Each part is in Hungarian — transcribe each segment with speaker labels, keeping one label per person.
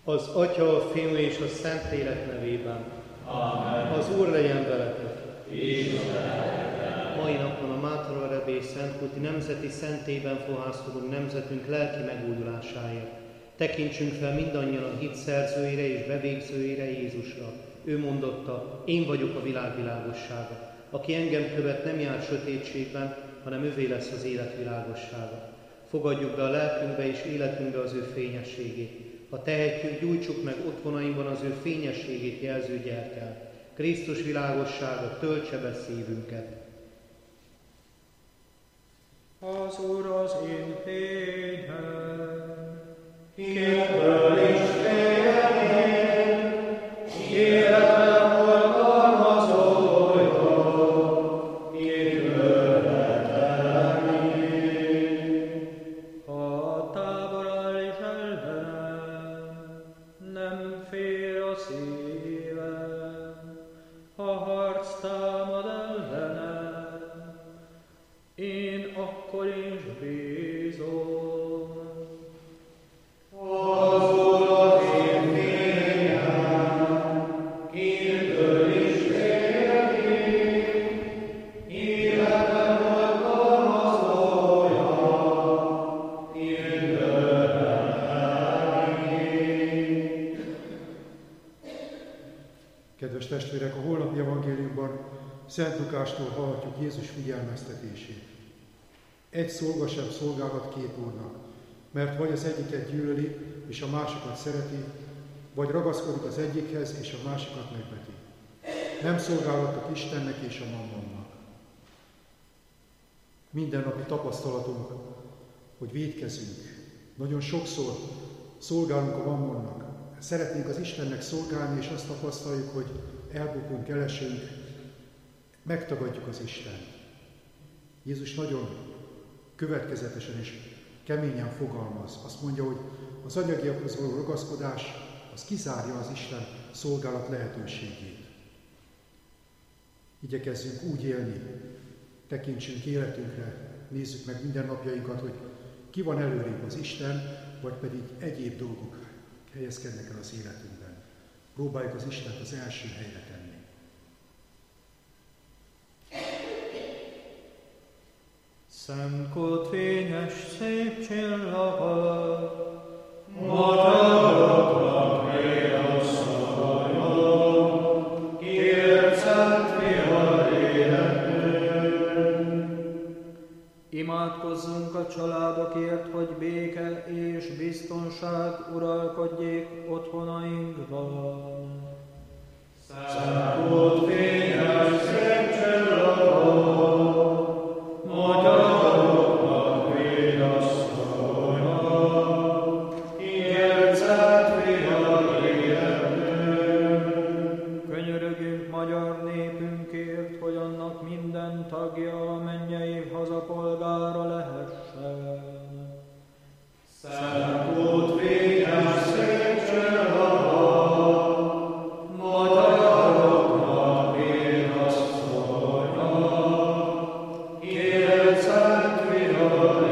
Speaker 1: Az Atya, a Fiú és a Szentlélek nevében. Amen. Az Úr legyen veletek. Mai napon a Mátra Rebély Szentkúti Nemzeti Szentében fohászkodunk nemzetünk lelki megújulásáért. Tekintsünk fel mindannyian a hit szerzőjére és bevégzőjére, Jézusra. Ő mondotta, én vagyok a világ világossága. Aki engem követ, nem jár sötétségben, hanem övé lesz az élet világossága. Fogadjuk be a lelkünkbe és életünkbe az ő fényességét. Ha tehetjük, gyújtsuk meg otthonainkban az ő fényességét jelző gyertyát. Krisztus világossága töltse be szívünket.
Speaker 2: Az Úr az én fényem,
Speaker 3: Kitből is félni, életem oltalmazója, kitből letelni.
Speaker 2: ha tábor áll és ellenem, nem fél a szívem, ha harc támad ellenem, én akkor is bízom.
Speaker 3: Az Úr az én fényem, kitből is félni, életem oltalmazója, kitből letelni.
Speaker 4: Kedves testvérek, a holnapi evangéliumban Szent Lukástól hallhatjuk Jézus figyelmeztetését. Egy szolga sem szolgálhat két úrnak, mert vagy az egyiket gyűlöli, és a másikat szereti, vagy ragaszkodik az egyikhez, és a másikat megveti. Nem szolgálhatnak Istennek és a mammonnak. Mindennapi tapasztalatunk, hogy vétkezünk. Nagyon sokszor szolgálunk a mammonnak. Szeretnénk az Istennek szolgálni, és azt tapasztaljuk, hogy elbukunk, elesünk, megtagadjuk az Istent. Jézus nagyon következetesen és keményen fogalmaz. Azt mondja, hogy az anyagiakhoz való ragaszkodás, az kizárja az Isten szolgálat lehetőségét. Igyekezzünk úgy élni, tekintsünk életünkre, nézzük meg mindennapjainkat, hogy ki van előrébb, az Isten, vagy pedig egyéb dolgok helyezkednek el az életünkben. Próbáljuk az Istent az első helyre tenni.
Speaker 2: Szemkút fényes szép csillaga,
Speaker 3: Magyaroknak vérasszonyom, kért szent vihar életünk.
Speaker 2: imádkozzunk a családokért, hogy béke és biztonság uralkodjék otthonainkban.
Speaker 3: Szemkút fényes szép csillaga, magyaroknak vérasszonyom, kért szent vihar életünk.
Speaker 2: Könyörögünk magyar népünkért, hogy annak minden tagja a mennyei hazapolgára lehessen.
Speaker 3: Szemkút fényes szép csillaga, magyaroknak vérasszonyom, kért szent vihar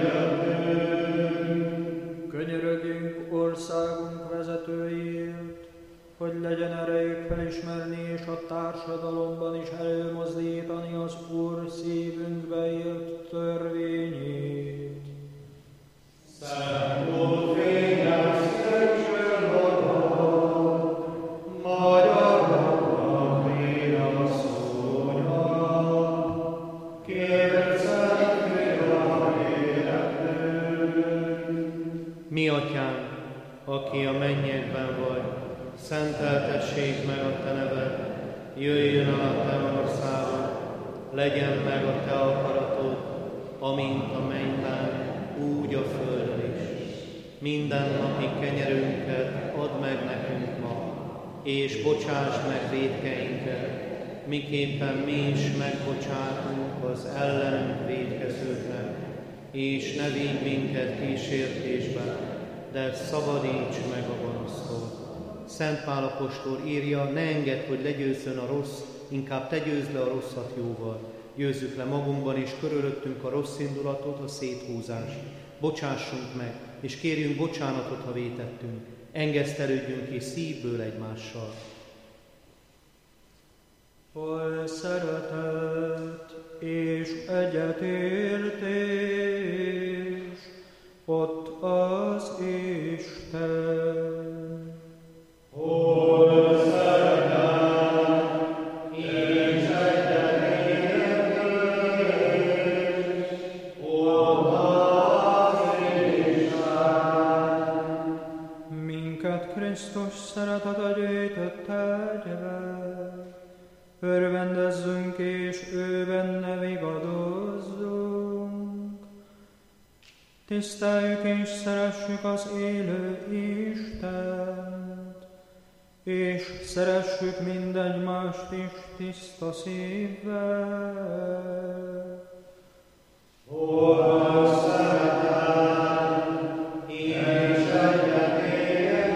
Speaker 3: életünk.
Speaker 2: Könyörögünk országunk vezetőiért, hogy legyen erejük felismerni és a társadalomban is előmozdítani az Úr szívünkbe írt törvényét.
Speaker 3: Szemkút fényes szép csillaga, magyaroknak vérasszonyom, kért szent vihar életünk.
Speaker 1: Mi atyánk, aki a mennyekben vagy, szenteltessék meg a te neved, jöjjön el a te országod, legyen meg a te akaratod, amint a mennyben, úgy a földön is. Mindennapi kenyerünket add meg nekünk ma, és bocsásd meg vétkeinket, miképpen mi is megbocsátunk az ellenünk vétkezőknek, és ne vigy minket kísértésbe, de szabadíts meg a gonosztól. Szent Pál apostol írja, ne engedd, hogy legyőzzön a rossz, inkább te győzd le a rosszat jóval. Győzzük le magunkban és körülöttünk a rossz indulatot, a széthúzást. Bocsássunk meg, és kérjünk bocsánatot, ha vétettünk. Engesztelődjünk és szívből egymással.
Speaker 2: Hol szeretet és egyetértés, ott az Isten.
Speaker 3: Hol szeretet és egyetértés, ott az Isten.
Speaker 2: Minket Krisztus szeretete gyűjtött egybe, örvendezzünk és ő benne vigadozzunk. Tiszteljük és szeressük az élő Istent, és szeressük mindegymást is tiszta szívvel.
Speaker 3: Hol szeretet és egyetértés,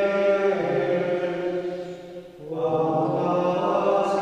Speaker 3: ott az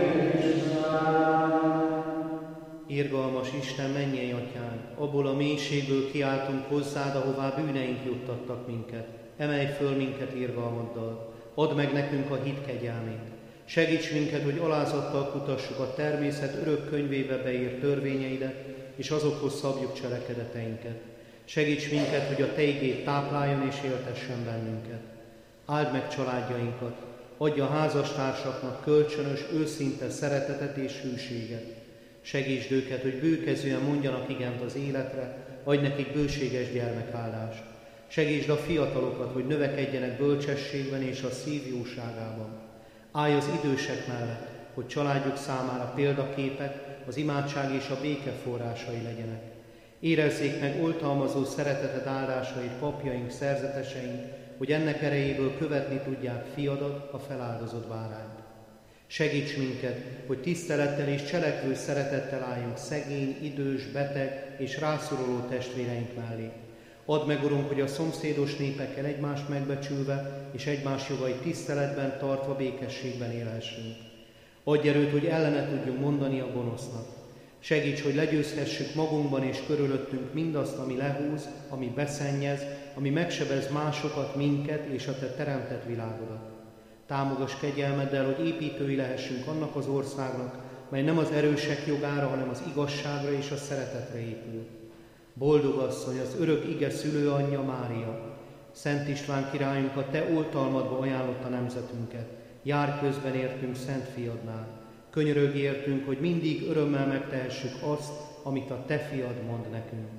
Speaker 3: Isten.
Speaker 1: Irgalmas Isten, mennyei Atyánk, abból a mélységből kiáltunk hozzád, ahová bűneink juttattak minket. Emelj föl minket irgalmaddal, add meg nekünk a hit kegyelmét. Segíts minket, hogy alázattal kutassuk a természet örök könyvébe beírt törvényeidet, és azokhoz szabjuk cselekedeteinket. Segíts minket, hogy a Te igéd tápláljon és éltessen bennünket. Áld meg családjainkat, adj a házastársaknak kölcsönös, őszinte szeretetet és hűséget. Segítsd őket, hogy bőkezően mondjanak igent az életre, adj nekik bőséges gyermekáldást. Segítsd a fiatalokat, hogy növekedjenek bölcsességben és a szív jóságában. Állj az idősek mellett, hogy családjuk számára példaképek, az imádság és a béke forrásai legyenek. Érezzék meg oltalmazó szereteted áldásait papjaink, szerzeteseink, hogy ennek erejéből követni tudják fiadat, a feláldozott bárányt. Segíts minket, hogy tisztelettel és cselekvő szeretettel álljunk szegény, idős, beteg és rászoruló testvéreink mellé. Add meg, Urunk, hogy a szomszédos népekkel egymást megbecsülve és egymás jogait tiszteletben tartva békességben élhessünk. Adj erőt, hogy ellene tudjunk mondani a gonosznak. Segíts, hogy legyőzhessük magunkban és körülöttünk mindazt, ami lehúz, ami beszennyez, ami megsebez másokat, minket és a Te teremtett világodat. Támogass kegyelmeddel, hogy építői lehessünk annak az országnak, mely nem az erősek jogára, hanem az igazságra és a szeretetre épül. Boldog asszony, az örök ige szülőanyja Mária, Szent István királyunk, a Te oltalmadba ajánlotta nemzetünket, jár közben értünk Szent Fiadnál. Könyörögj értünk, hogy mindig örömmel megtehessük azt, amit a Te Fiad mond nekünk.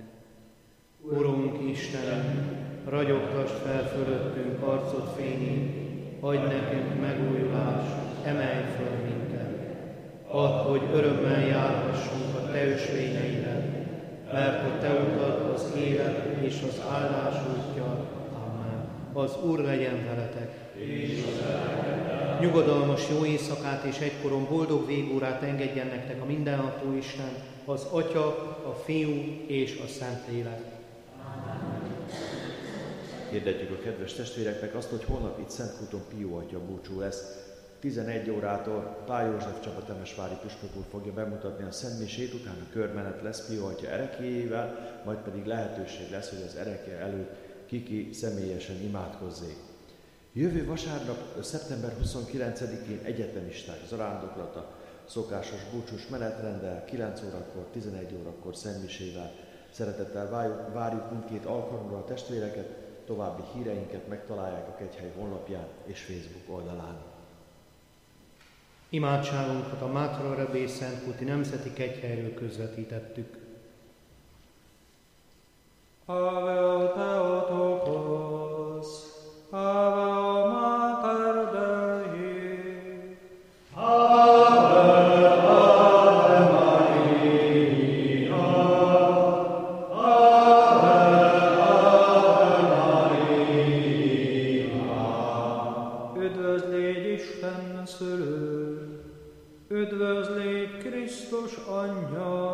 Speaker 1: Urunk Istenem, ragyogtasd fel fölöttünk arcod fényét, adj nekünk megújulást, emelj föl minket. Add, hogy örömmel járhassunk a Te ösvényeiden, mert a Te utad az élet és az áldás útja. Amen. Az Úr legyen veletek. Nyugodalmas jó éjszakát és egykoron boldog végórát engedjen nektek a mindenható Isten, az Atya, a Fiú és a Szentlélek.
Speaker 5: Hirdetjük a kedves testvéreknek azt, hogy holnap itt Szentkúton Pió Atya búcsú lesz. 11 órától Pál József Csaba temesvári püspök úr fogja bemutatni a szentmisét, utána körmenet lesz Pió Atya ereklyéjével, majd pedig lehetőség lesz, hogy az erekje előtt ki személyesen imádkozzék. Jövő vasárnap, szeptember 29-én egyetemisták zarándoklata, szokásos búcsús menetrenddel, 9 órakor, 11 órakor szentmisével. Szeretettel várjuk mindkét alkalomra a testvéreket, további híreinket megtalálják a Kegyhely honlapján és Facebook oldalán.
Speaker 1: Imádságunkat a Mátra Rebé Szentkúti Nemzeti Kegyhelyről közvetítettük.
Speaker 2: Ave Theotokos, Ave Mater Dei,
Speaker 3: Ave, Ave Maria, Ave, Ave Maria.
Speaker 2: üdvözlégy Isten szülő, üdvözlégy Krisztus anyja,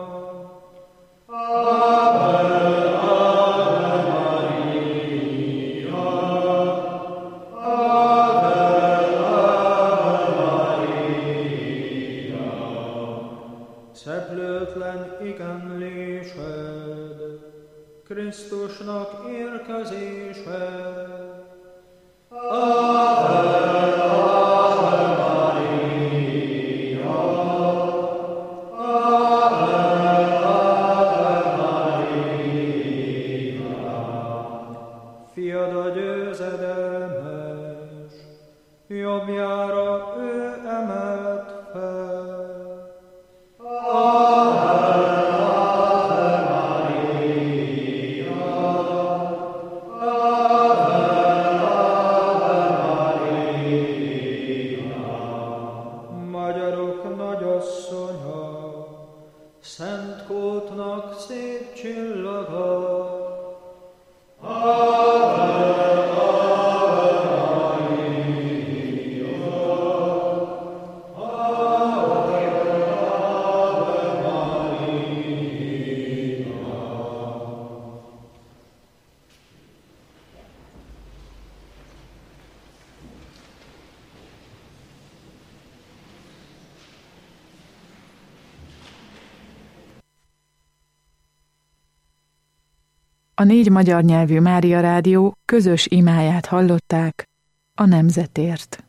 Speaker 2: szeplőtlen igenlésed, Krisztusnak érkezésed, Fiad a győzedelmes, jobbjára ő emelt fel. Magyarok nagyasszonya, Szent Kótnak szép csillaga,
Speaker 6: A 4 magyar nyelvű Mária Rádió közös imáját hallották a nemzetért.